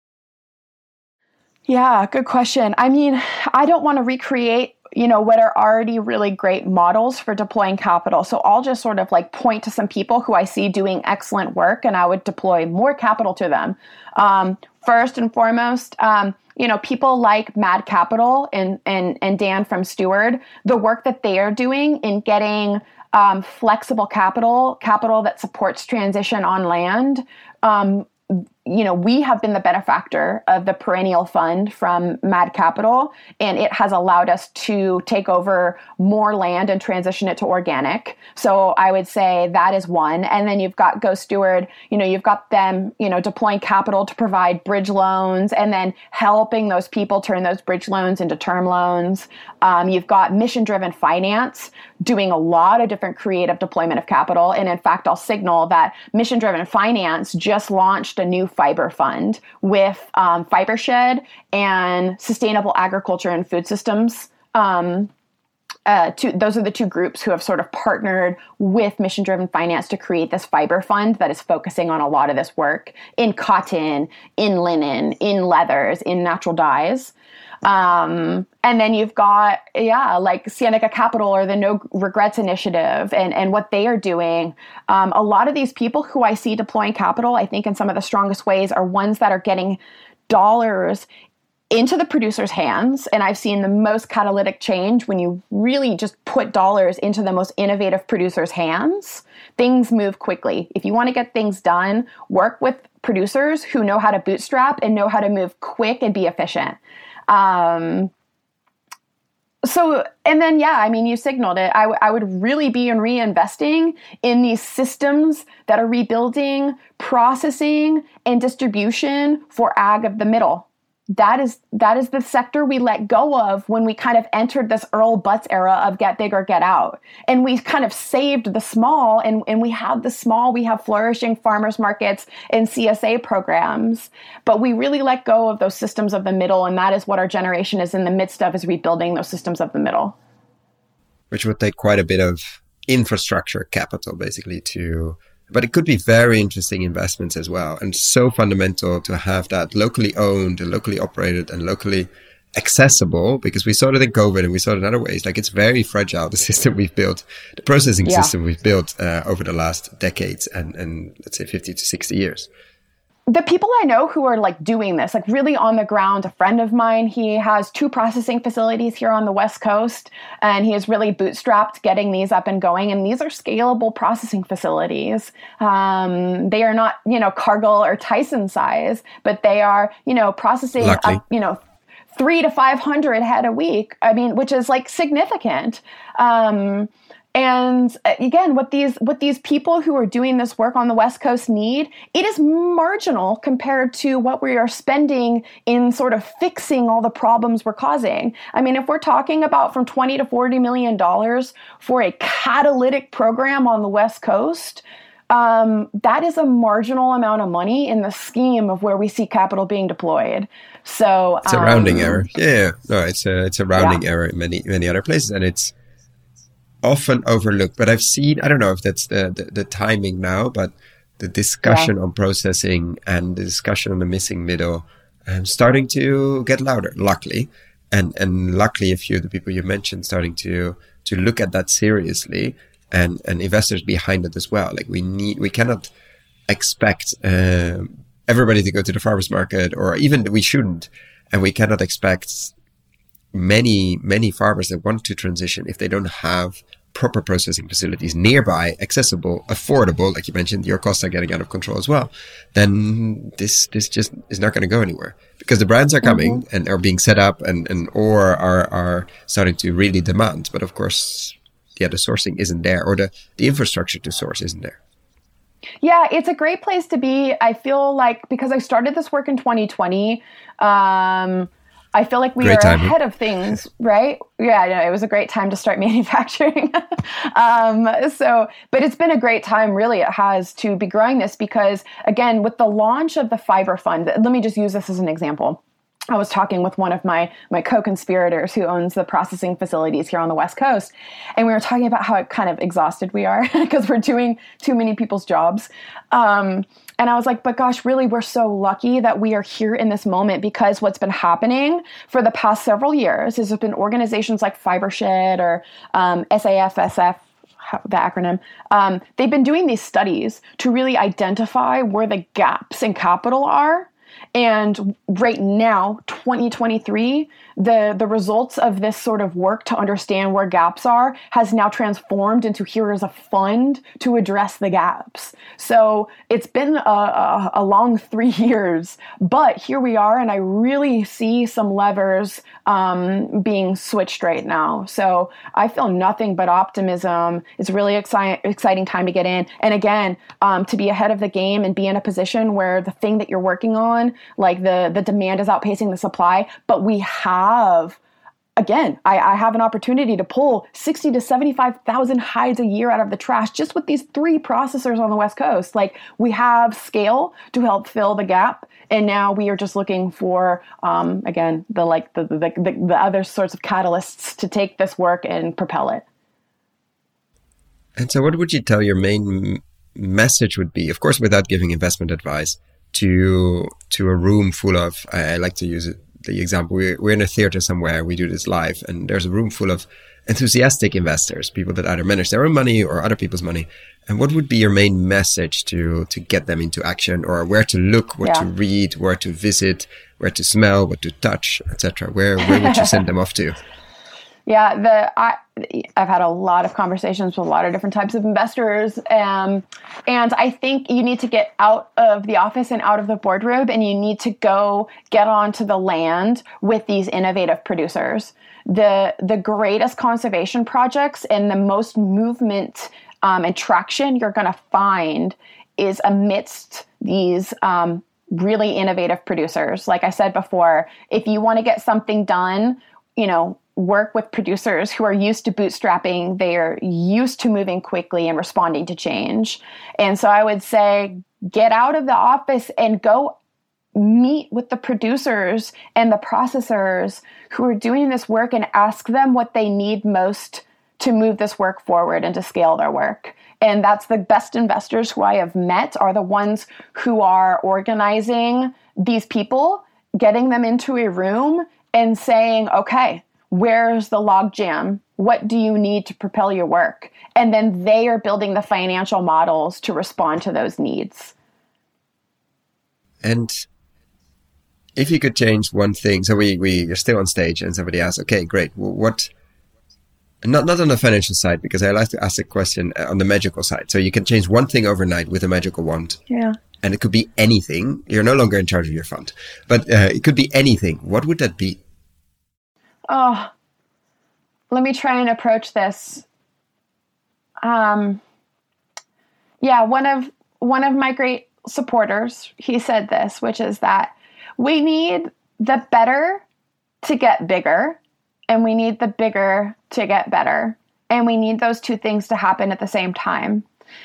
S3: Yeah, good question. I don't want to recreate, what are already really great models for deploying capital. So I'll just sort of point to some people who I see doing excellent work, and I would deploy more capital to them. First and foremost, people like Mad Capital and Dan from Steward, the work that they are doing in getting flexible capital that supports transition on land. We have been the benefactor of the perennial fund from Mad Capital, and it has allowed us to take over more land and transition it to organic. So I would say that is one. And then you've got Go Steward, you've got them, deploying capital to provide bridge loans and then helping those people turn those bridge loans into term loans. You've got Mission Driven Finance doing a lot of different creative deployment of capital. And in fact, I'll signal that Mission Driven Finance just launched a new fiber fund with Fibershed and Sustainable Agriculture and Food Systems those are the two groups who have sort of partnered with Mission Driven Finance to create this fiber fund that is focusing on a lot of this work in cotton, in linen, in leathers, in natural dyes. And then you've got, like Cienega Capital or the No Regrets Initiative and what they are doing. A lot of these people who I see deploying capital, I think in some of the strongest ways, are ones that are getting dollars into the producer's hands. And I've seen the most catalytic change when you really just put dollars into the most innovative producer's hands. Things move quickly. If you want to get things done, work with producers who know how to bootstrap and know how to move quick and be efficient. And then, you signaled it. I would really be reinvesting in these systems that are rebuilding, processing, and distribution for ag of the middle. That is the sector we let go of when we kind of entered this Earl Butz era of get big or get out. And we kind of saved the small, and we have the small, we have flourishing farmers markets and CSA programs, but we really let go of those systems of the middle. And that is what our generation is in the midst of, is rebuilding those systems of the middle.
S4: Which would take quite a bit of infrastructure capital, basically, but it could be very interesting investments as well. And so fundamental to have that locally owned and locally operated and locally accessible, because we saw it in COVID and we saw it in other ways. Like, it's very fragile, the system we've built, the processing system we've built over the last decades and let's say 50 to 60 years.
S3: The people I know who are like doing this, like really on the ground, a friend of mine, he has 2 processing facilities here on the West Coast, and he is really bootstrapped getting these up and going. And these are scalable processing facilities. They are not, Cargill or Tyson size, but they are, processing up, 300 to 500 head a week. I mean, which is like significant. And again, what these people who are doing this work on the West Coast need, it is marginal compared to what we are spending in sort of fixing all the problems we're causing. I mean, if we're talking about from $20 to $40 million for a catalytic program on the West Coast, that is a marginal amount of money in the scheme of where we see capital being deployed. So
S4: it's a rounding error. Yeah, no, it's a rounding error in many other places, and it's often overlooked. But I've seen, I don't know if that's the timing now, but the discussion on processing and the discussion on the missing middle starting to get louder, luckily. And luckily, a few of the people you mentioned starting to look at that seriously, and investors behind it as well. Like, we cannot expect everybody to go to the farmers market, or even we shouldn't. And we cannot expect many farmers that want to transition if they don't have proper processing facilities nearby, accessible, affordable. Like you mentioned, your costs are getting out of control as well. Then this just is not going to go anywhere, because the brands are coming and are being set up or are starting to really demand. But of course, the sourcing isn't there, or the infrastructure to source isn't there.
S3: Yeah, it's a great place to be. I feel like, because I started this work in 2020, I feel like we are ahead of things, right? Yeah, I know. It was a great time to start manufacturing. But it's been a great time, really, it has, to be growing this, because, again, with the launch of the Fiber Fund, let me just use this as an example. I was talking with one of my co-conspirators who owns the processing facilities here on the West Coast, and we were talking about how kind of exhausted we are because we're doing too many people's jobs. And I was like, but gosh, really, we're so lucky that we are here in this moment, because what's been happening for the past several years is there's been organizations like FiberShed or SAFSF, the acronym. They've been doing these studies to really identify where the gaps in capital are. And right now, 2023, the results of this sort of work to understand where gaps are has now transformed into, here is a fund to address the gaps. So it's been a long 3 years, but here we are, and I really see some levers being switched right now. So I feel nothing but optimism. It's a really exciting time to get in. And again, to be ahead of the game and be in a position where the thing that you're working on, like the demand is outpacing the supply, but we have, again, I have an opportunity to pull 60 to 75,000 hides a year out of the trash just with these 3 processors on the West Coast. Like, we have scale to help fill the gap, And now we are just looking for, again, the other sorts of catalysts to take this work and propel it.
S4: And so what would you tell your main message would be, of course, without giving investment advice, to a room full of, I like to use the example, we're in a theater somewhere, we do this live, and there's a room full of enthusiastic investors, people that either manage their own money or other people's money. And what would be your main message to get them into action, or where to look, what to read, where to visit, where to smell, what to touch, etc.? Where would you send them off to?
S3: Yeah, I've had a lot of conversations with a lot of different types of investors. And I think you need to get out of the office and out of the boardroom, and you need to go get onto the land with these innovative producers. The greatest conservation projects and the most movement and traction you're going to find is amidst these really innovative producers. Like I said before, if you want to get something done, work with producers who are used to bootstrapping. They are used to moving quickly and responding to change. And so I would say, get out of the office and go meet with the producers and the processors who are doing this work, and ask them what they need most to move this work forward and to scale their work. And that's the best investors who I have met are the ones who are organizing these people, getting them into a room and saying, okay, where's the logjam? What do you need to propel your work? And then they are building the financial models to respond to those needs.
S4: And if you could change one thing, so you're still on stage and somebody asks, okay, great. Well, what, not on the financial side, because I like to ask the question on the magical side. So you can change one thing overnight with a magical wand.
S3: Yeah.
S4: And it could be anything. You're no longer in charge of your fund, but it could be anything. What would that be?
S3: Oh, let me try and approach this. One of my great supporters, he said this, which is that we need the better to get bigger, and we need the bigger to get better. And we need those two things to happen at the same time.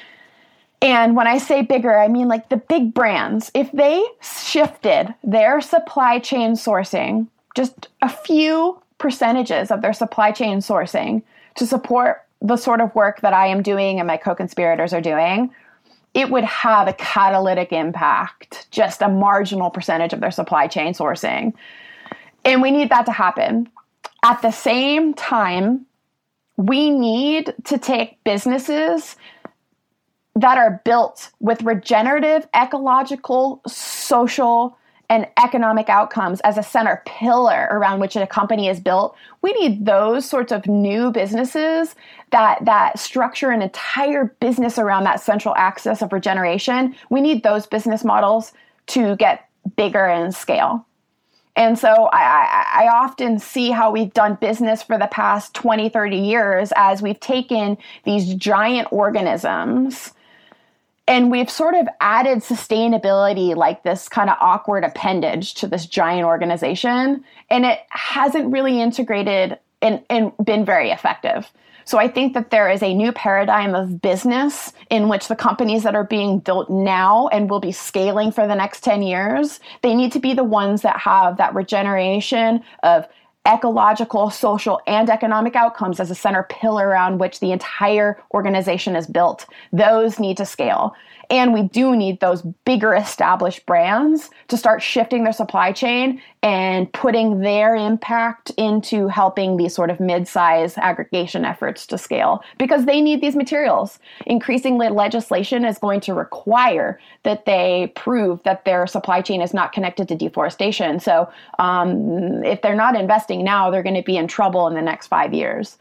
S3: And when I say bigger, I mean like the big brands. If they shifted their supply chain sourcing, just a few percentages of their supply chain sourcing to support the sort of work that I am doing and my co-conspirators are doing, it would have a catalytic impact, just a marginal percentage of their supply chain sourcing. And we need that to happen. At the same time, we need to take businesses that are built with regenerative, ecological, social, and economic outcomes as a center pillar around which a company is built. We need those sorts of new businesses that structure an entire business around that central axis of regeneration. We need those business models to get bigger in scale. And so I often see how we've done business for the past 20, 30 years as we've taken these giant organisms and we've sort of added sustainability like this kind of awkward appendage to this giant organization. And it hasn't really integrated and been very effective. So I think that there is a new paradigm of business in which the companies that are being built now and will be scaling for the next 10 years, they need to be the ones that have that regeneration of ecological, social, and economic outcomes as a center pillar around which the entire organization is built. Those need to scale. And we do need those bigger established brands to start shifting their supply chain and putting their impact into helping these sort of mid-size aggregation efforts to scale, because they need these materials. Increasingly, legislation is going to require that they prove that their supply chain is not connected to deforestation. So if they're not investing now, they're going to be in trouble in the next 5 years.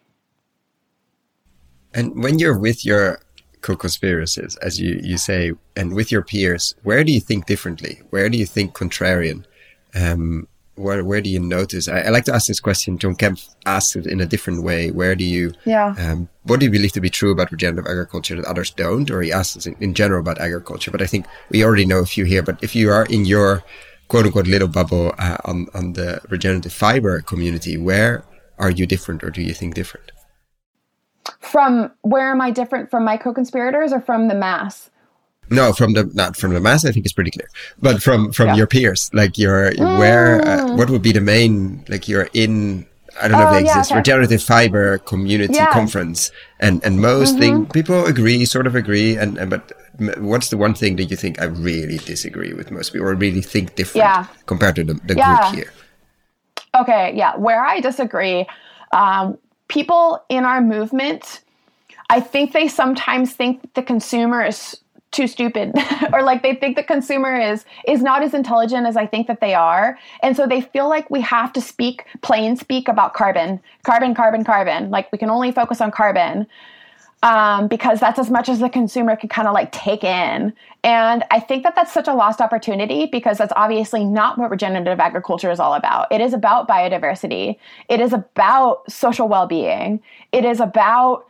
S4: And when you're with your co-conspirators, as you say, and with your peers, where do you think differently? Where do you think contrarian? Where do you notice? I like to ask this question. John Kemp asked it in a different way. Where do you, what do you believe to be true about regenerative agriculture that others don't? Or he asks us in general about agriculture, but I think we already know a few here. But if you are in your quote unquote little bubble on the regenerative fiber community, where are you different, or do you think different?
S3: From where am I different from my co-conspirators or from the mass?
S4: No, not from the mass, I think it's pretty clear. But from your peers, like what would be the main, like you're in, I don't know if they exist, Regenerative Fiber Community Conference, and most people sort of agree, but what's the one thing that you think I really disagree with most people, or really think different compared to the group here?
S3: Okay, where I disagree, people in our movement, I think they sometimes think the consumer is too stupid, or like they think the consumer is not as intelligent as I think that they are. And so they feel like we have to plain speak about carbon. Like we can only focus on carbon because that's as much as the consumer can kind of like take in. And I think that that's such a lost opportunity, because that's obviously not what regenerative agriculture is all about. It is about biodiversity. It is about social well-being. It is about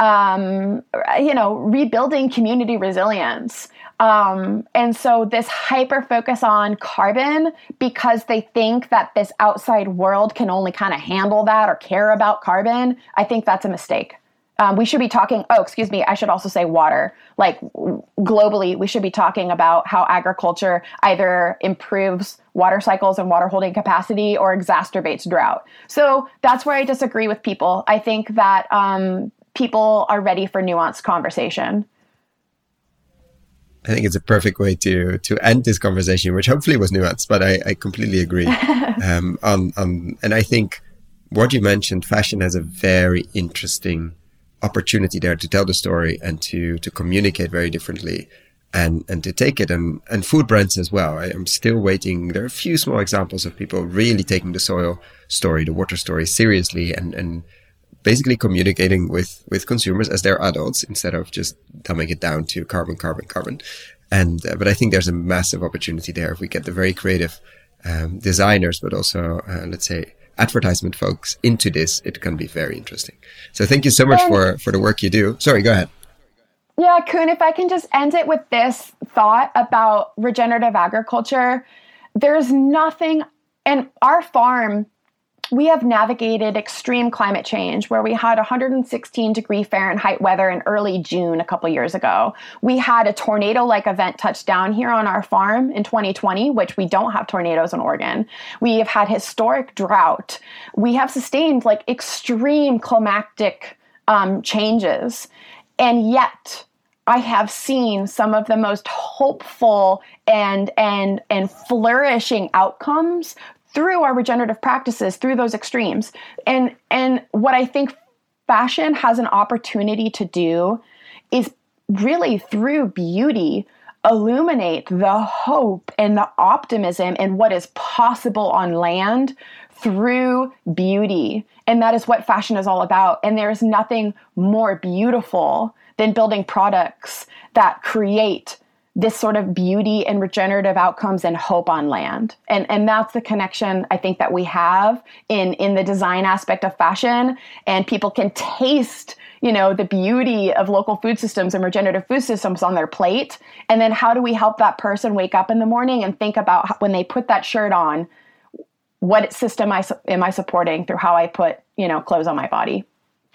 S3: rebuilding community resilience. And so this hyper focus on carbon, because they think that this outside world can only kind of handle that or care about carbon, I think that's a mistake. We should be talking, I should also say water. Like globally, we should be talking about how agriculture either improves water cycles and water holding capacity or exacerbates drought. So that's where I disagree with people. I think that, people are ready for nuanced conversation.
S4: I think it's a perfect way to end this conversation, which hopefully was nuanced, but I completely agree. And I think what you mentioned, fashion has a very interesting opportunity there to tell the story and to communicate very differently and to take it, and food brands as well. I am still waiting. There are a few small examples of people really taking the soil story, the water story seriously, and basically communicating with consumers as they're adults instead of just dumbing it down to carbon. And but I think there's a massive opportunity there if we get the very creative designers, but also let's say advertisement folks into this. It can be very interesting. So thank you so much for the work you do. Sorry, go ahead.
S3: Yeah, Koen, if I can just end it with this thought about regenerative agriculture, there's nothing, and our farm, we have navigated extreme climate change where we had 116 degree Fahrenheit weather in early June a couple years ago. We had a tornado-like event touch down here on our farm in 2020, which we don't have tornadoes in Oregon. We have had historic drought. We have sustained like extreme climatic changes. And yet I have seen some of the most hopeful and flourishing outcomes through our regenerative practices, through those extremes. And what I think fashion has an opportunity to do is really through beauty, illuminate the hope and the optimism in what is possible on land through beauty. And that is what fashion is all about. And there is nothing more beautiful than building products that create this sort of beauty and regenerative outcomes and hope on land. And that's the connection I think that we have in the design aspect of fashion. And people can taste, the beauty of local food systems and regenerative food systems on their plate. And then how do we help that person wake up in the morning and think about when they put that shirt on, what system am I supporting through how I put, clothes on my body?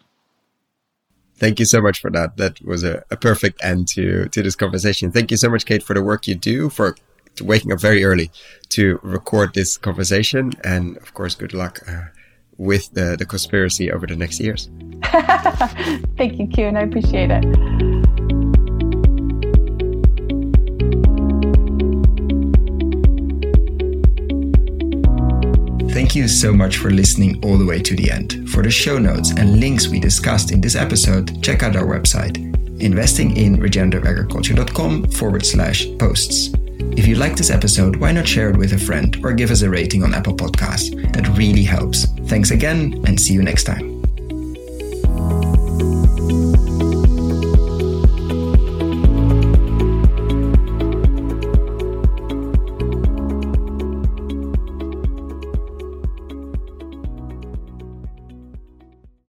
S4: Thank you so much for that. That was a perfect end to this conversation. Thank you so much, Kate, for the work you do, for waking up very early to record this conversation. And of course, good luck with the conspiracy over the next years.
S3: Thank you, Koen. I appreciate it.
S2: Thank you so much for listening all the way to the end. For the show notes and links we discussed in this episode, check out our website, investinginregenerativeagriculture.com/posts. If you like this episode, why not share it with a friend or give us a rating on Apple Podcasts? That really helps. Thanks again, and see you next time.